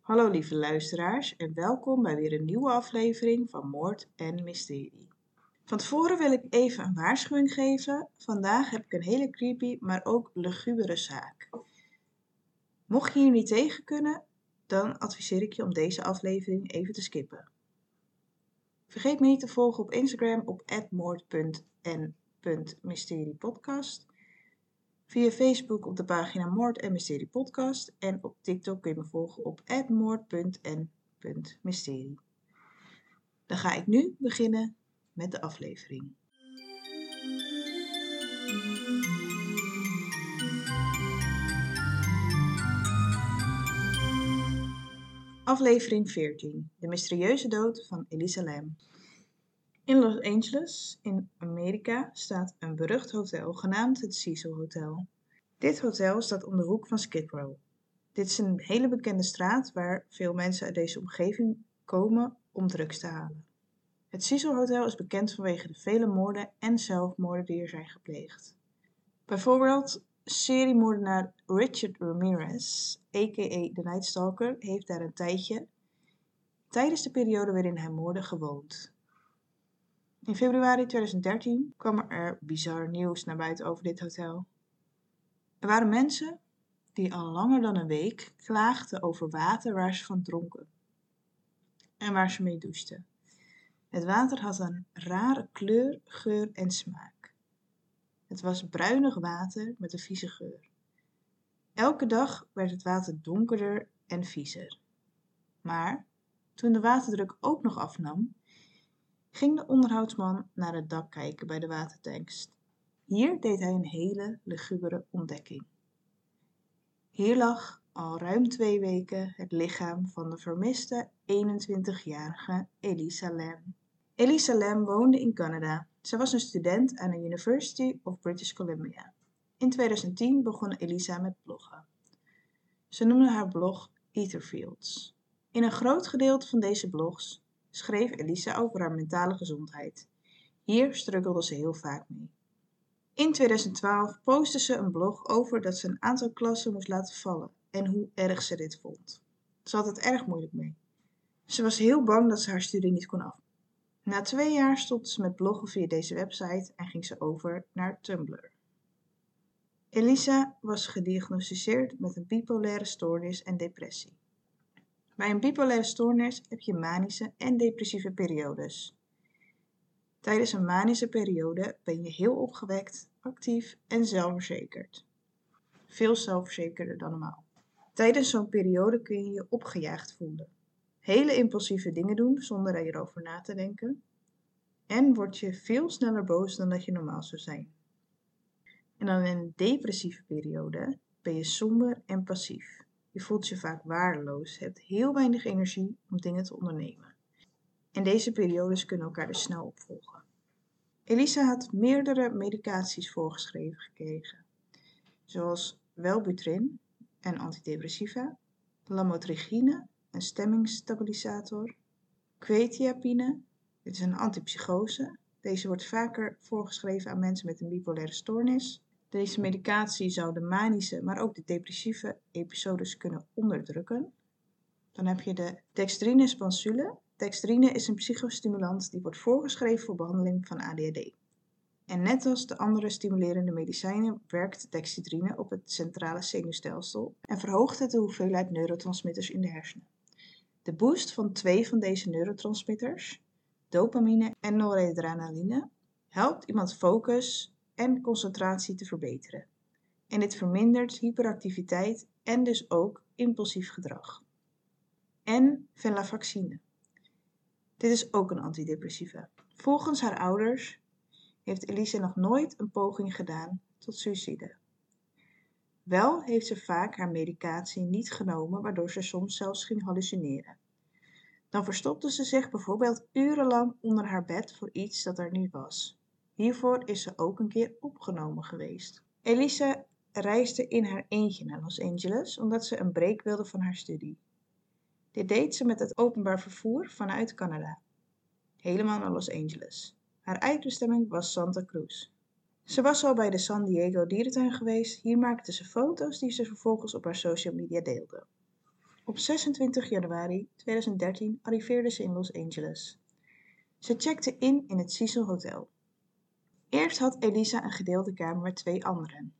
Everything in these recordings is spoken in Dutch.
Hallo lieve luisteraars en welkom bij weer een nieuwe aflevering van Moord en Mysterie. Van tevoren wil ik even een waarschuwing geven. Vandaag heb ik een hele creepy, maar ook lugubere zaak. Mocht je hier niet tegen kunnen, dan adviseer ik je om deze aflevering even te skippen. Vergeet me niet te volgen op Instagram op @moord.en.mysteriepodcast. Via Facebook op de pagina Moord en Mysterie Podcast en op TikTok kun je me volgen op @moord.en.mysterie. Dan ga ik nu beginnen met de aflevering. Aflevering 14. De mysterieuze dood van Elisa Lam. In Los Angeles, in Amerika, staat een berucht hotel genaamd het Cecil Hotel. Dit hotel staat om de hoek van Skid Row. Dit is een hele bekende straat waar veel mensen uit deze omgeving komen om drugs te halen. Het Cecil Hotel is bekend vanwege de vele moorden en zelfmoorden die er zijn gepleegd. Bijvoorbeeld seriemoordenaar Richard Ramirez, a.k.a. de Night Stalker, heeft daar een tijdje, tijdens de periode waarin hij moordde, gewoond. In februari 2013 kwam er bizar nieuws naar buiten over dit hotel. Er waren mensen die al langer dan een week klaagden over water waar ze van dronken en waar ze mee douchten. Het water had een rare kleur, geur en smaak. Het was bruinig water met een vieze geur. Elke dag werd het water donkerder en viezer. Maar toen de waterdruk ook nog afnam, ging de onderhoudsman naar het dak kijken bij de watertanks. Hier deed hij een hele lugubere ontdekking. Hier lag al ruim 2 weken het lichaam van de vermiste 21-jarige Elisa Lam. Elisa Lam woonde in Canada. Zij was een student aan de University of British Columbia. In 2010 begon Elisa met bloggen. Ze noemde haar blog Etherfields. In een groot gedeelte van deze blogs schreef Elisa over haar mentale gezondheid. Hier struggelde ze heel vaak mee. In 2012 postte ze een blog over dat ze een aantal klassen moest laten vallen en hoe erg ze dit vond. Ze had het erg moeilijk mee. Ze was heel bang dat ze haar studie niet kon af. Na 2 jaar stopte ze met bloggen via deze website en ging ze over naar Tumblr. Elisa was gediagnosticeerd met een bipolaire stoornis en depressie. Bij een bipolaire stoornis heb je manische en depressieve periodes. Tijdens een manische periode ben je heel opgewekt, actief en zelfverzekerd. Veel zelfverzekerder dan normaal. Tijdens zo'n periode kun je je opgejaagd voelen. Hele impulsieve dingen doen zonder erover na te denken. En word je veel sneller boos dan dat je normaal zou zijn. En dan in een depressieve periode ben je somber en passief. Je voelt je vaak waardeloos, hebt heel weinig energie om dingen te ondernemen. En deze periodes kunnen elkaar dus snel opvolgen. Elisa had meerdere medicaties voorgeschreven gekregen, zoals Wellbutrin, een antidepressiva, lamotrigine, een stemmingstabilisator, quetiapine, dit is een antipsychose. Deze wordt vaker voorgeschreven aan mensen met een bipolaire stoornis. Deze medicatie zou de manische, maar ook de depressieve episodes kunnen onderdrukken. Dan heb je de dextrine spansule. Dextrine is een psychostimulant die wordt voorgeschreven voor behandeling van ADHD. En net als de andere stimulerende medicijnen werkt dextrine op het centrale zenuwstelsel en verhoogt het de hoeveelheid neurotransmitters in de hersenen. De boost van 2 van deze neurotransmitters, dopamine en noradrenaline, helpt iemands focus en concentratie te verbeteren. En dit vermindert hyperactiviteit en dus ook impulsief gedrag. En venlafaxine. Dit is ook een antidepressiva. Volgens haar ouders heeft Elisa nog nooit een poging gedaan tot suïcide. Wel heeft ze vaak haar medicatie niet genomen, waardoor ze soms zelfs ging hallucineren. Dan verstopte ze zich bijvoorbeeld urenlang onder haar bed voor iets dat er niet was. Hiervoor is ze ook een keer opgenomen geweest. Elisa reisde in haar eentje naar Los Angeles omdat ze een break wilde van haar studie. Dit deed ze met het openbaar vervoer vanuit Canada. Helemaal naar Los Angeles. Haar eindbestemming was Santa Cruz. Ze was al bij de San Diego dierentuin geweest. Hier maakte ze foto's die ze vervolgens op haar social media deelde. Op 26 januari 2013 arriveerde ze in Los Angeles. Ze checkte in het Cecil Hotel. Eerst had Elisa een gedeelde kamer met 2 anderen.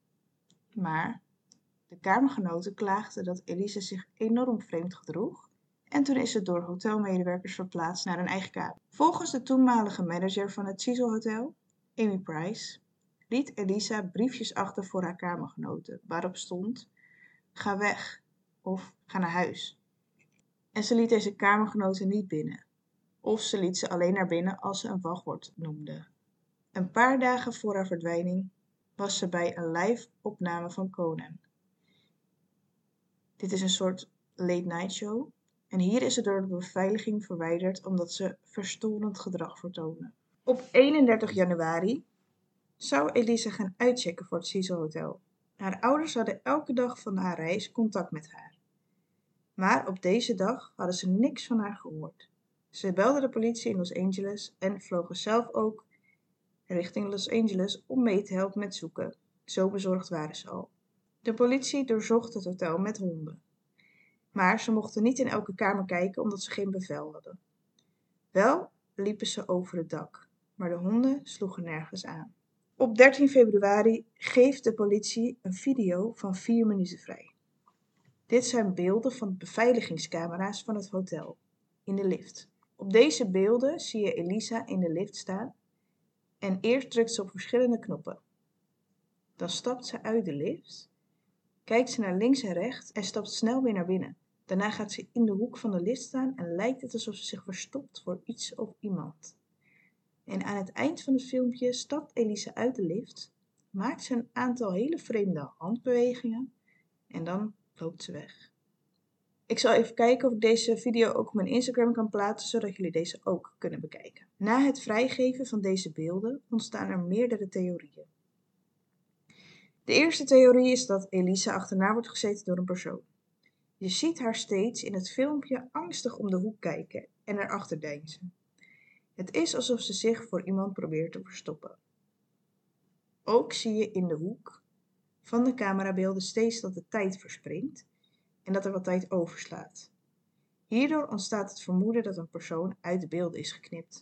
Maar de kamergenoten klaagden dat Elisa zich enorm vreemd gedroeg en toen is ze door hotelmedewerkers verplaatst naar een eigen kamer. Volgens de toenmalige manager van het Cecil Hotel, Amy Price, liet Elisa briefjes achter voor haar kamergenoten waarop stond: ga weg of ga naar huis. En ze liet deze kamergenoten niet binnen. Of ze liet ze alleen naar binnen als ze een wachtwoord noemde. Een paar dagen voor haar verdwijning was ze bij een live opname van Conan. Dit is een soort late night show. En hier is ze door de beveiliging verwijderd omdat ze verstorend gedrag vertoonde. Op 31 januari zou Elisa gaan uitchecken voor het Cecil Hotel. Haar ouders hadden elke dag van haar reis contact met haar. Maar op deze dag hadden ze niks van haar gehoord. Ze belden de politie in Los Angeles en vlogen zelf ook richting Los Angeles om mee te helpen met zoeken. Zo bezorgd waren ze al. De politie doorzocht het hotel met honden. Maar ze mochten niet in elke kamer kijken omdat ze geen bevel hadden. Wel liepen ze over het dak, maar de honden sloegen nergens aan. Op 13 februari geeft de politie een video van 4 minuten vrij. Dit zijn beelden van beveiligingscamera's van het hotel, in de lift. Op deze beelden zie je Elisa in de lift staan en eerst drukt ze op verschillende knoppen. Dan stapt ze uit de lift, kijkt ze naar links en rechts en stapt snel weer naar binnen. Daarna gaat ze in de hoek van de lift staan en lijkt het alsof ze zich verstopt voor iets of iemand. En aan het eind van het filmpje stapt Elisa uit de lift, maakt ze een aantal hele vreemde handbewegingen en dan loopt ze weg. Ik zal even kijken of ik deze video ook op mijn Instagram kan plaatsen, zodat jullie deze ook kunnen bekijken. Na het vrijgeven van deze beelden ontstaan er meerdere theorieën. De eerste theorie is dat Elisa achterna wordt gezeten door een persoon. Je ziet haar steeds in het filmpje angstig om de hoek kijken en erachter deinzen. Het is alsof ze zich voor iemand probeert te verstoppen. Ook zie je in de hoek van de camerabeelden steeds dat de tijd verspringt en dat er wat tijd overslaat. Hierdoor ontstaat het vermoeden dat een persoon uit de beelden is geknipt.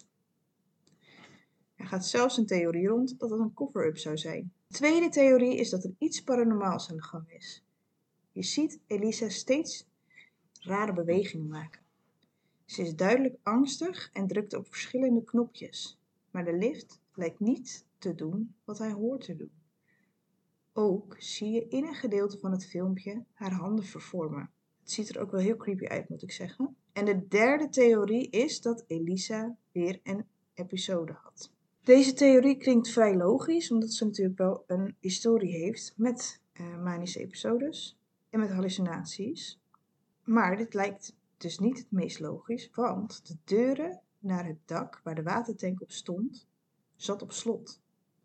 Er gaat zelfs een theorie rond dat het een cover-up zou zijn. De tweede theorie is dat er iets paranormaals aan de gang is. Je ziet Elisa steeds rare bewegingen maken. Ze is duidelijk angstig en drukt op verschillende knopjes, maar de lift lijkt niet te doen wat hij hoort te doen. Ook zie je in een gedeelte van het filmpje haar handen vervormen. Het ziet er ook wel heel creepy uit, moet ik zeggen. En de derde theorie is dat Elisa weer een episode had. Deze theorie klinkt vrij logisch, omdat ze natuurlijk wel een historie heeft met manische episodes en met hallucinaties. Maar dit lijkt dus niet het meest logisch, want de deuren naar het dak waar de watertank op stond, zat op slot.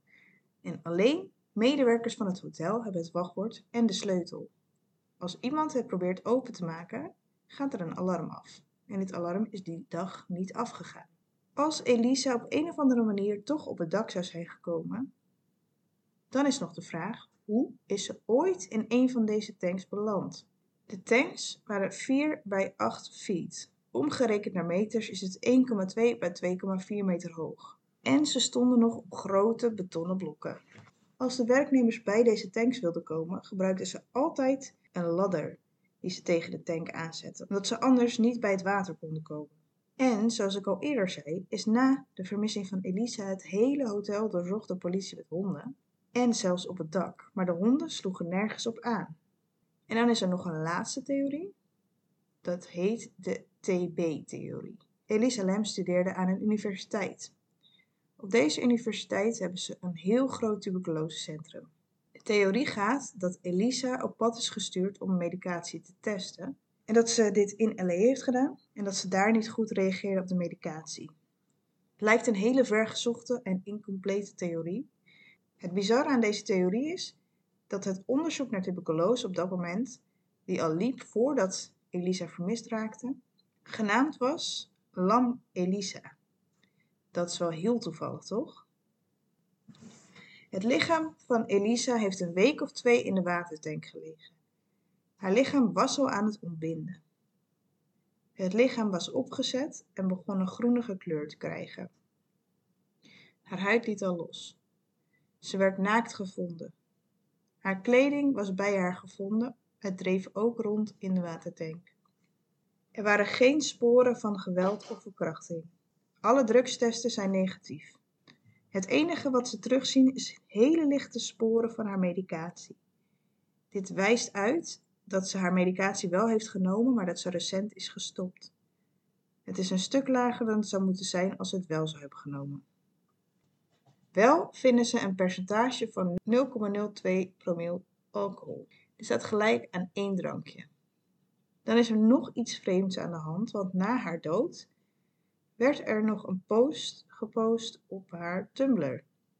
En alleen medewerkers van het hotel hebben het wachtwoord en de sleutel. Als iemand het probeert open te maken, gaat er een alarm af. En dit alarm is die dag niet afgegaan. Als Elisa op een of andere manier toch op het dak zou zijn gekomen, dan is nog de vraag, hoe is ze ooit in een van deze tanks beland? De tanks waren 4 bij 8 feet. Omgerekend naar meters is het 1,2 bij 2,4 meter hoog. En ze stonden nog op grote betonnen blokken. Als de werknemers bij deze tanks wilden komen, gebruikten ze altijd een ladder die ze tegen de tank aanzetten, omdat ze anders niet bij het water konden komen. En, zoals ik al eerder zei, is na de vermissing van Elisa het hele hotel doorzocht door politie met honden. En zelfs op het dak, maar de honden sloegen nergens op aan. En dan is er nog een laatste theorie. Dat heet de TB-theorie. Elisa Lam studeerde aan een universiteit. Op deze universiteit hebben ze een heel groot tuberculosecentrum. De theorie gaat dat Elisa op pad is gestuurd om medicatie te testen. En dat ze dit in LA heeft gedaan en dat ze daar niet goed reageerde op de medicatie. Het lijkt een hele vergezochte en incomplete theorie. Het bizarre aan deze theorie is dat het onderzoek naar tuberculose op dat moment, die al liep voordat Elisa vermist raakte, genaamd was Lam Elisa. Dat is wel heel toevallig, toch? Het lichaam van Elisa heeft een week of 2 in de watertank gelegen. Haar lichaam was al aan het ontbinden. Het lichaam was opgezet en begon een groenige kleur te krijgen. Haar huid liet al los. Ze werd naakt gevonden. Haar kleding was bij haar gevonden. Het dreef ook rond in de watertank. Er waren geen sporen van geweld of verkrachting. Alle drugstesten zijn negatief. Het enige wat ze terugzien is hele lichte sporen van haar medicatie. Dit wijst uit dat ze haar medicatie wel heeft genomen, maar dat ze recent is gestopt. Het is een stuk lager dan het zou moeten zijn als ze het wel zou hebben genomen. Wel vinden ze een percentage van 0,02 promil alcohol. Dit staat gelijk aan 1 drankje. Dan is er nog iets vreemds aan de hand, want na haar dood werd er nog een post gepost op haar Tumblr.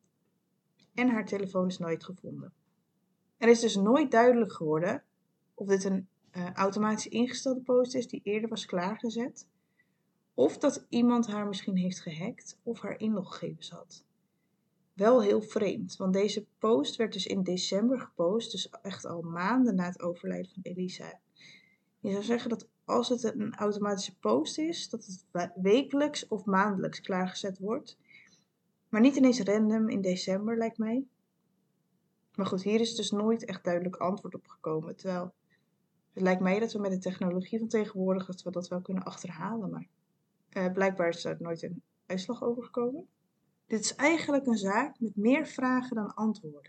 En haar telefoon is nooit gevonden. Er is dus nooit duidelijk geworden of dit een automatisch ingestelde post is die eerder was klaargezet, of dat iemand haar misschien heeft gehackt of haar inloggegevens had. Wel heel vreemd, want deze post werd dus in december gepost, dus echt al maanden na het overlijden van Elisa. Je zou zeggen dat als het een automatische post is, dat het wekelijks of maandelijks klaargezet wordt. Maar niet ineens random in december, lijkt mij. Maar goed, hier is dus nooit echt duidelijk antwoord op gekomen. Terwijl het lijkt mij dat we met de technologie van tegenwoordig dat wel kunnen achterhalen. Maar blijkbaar is er nooit een uitslag over gekomen. Dit is eigenlijk een zaak met meer vragen dan antwoorden.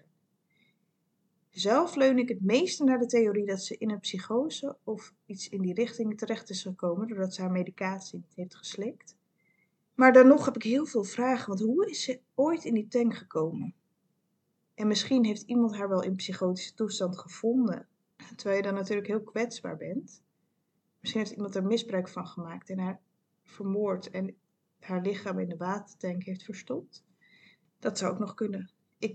Zelf leun ik het meeste naar de theorie dat ze in een psychose of iets in die richting terecht is gekomen doordat ze haar medicatie niet heeft geslikt. Maar dan nog heb ik heel veel vragen, want hoe is ze ooit in die tank gekomen? En misschien heeft iemand haar wel in psychotische toestand gevonden, terwijl je dan natuurlijk heel kwetsbaar bent. Misschien heeft iemand er misbruik van gemaakt en haar vermoord en haar lichaam in de watertank heeft verstopt. Dat zou ook nog kunnen.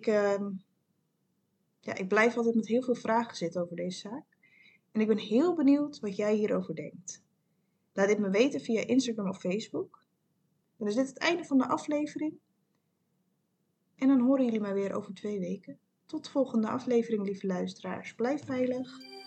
Ik blijf altijd met heel veel vragen zitten over deze zaak. En ik ben heel benieuwd wat jij hierover denkt. Laat dit me weten via Instagram of Facebook. En dan is dit het einde van de aflevering. En dan horen jullie mij weer over 2 weken. Tot de volgende aflevering, lieve luisteraars. Blijf veilig.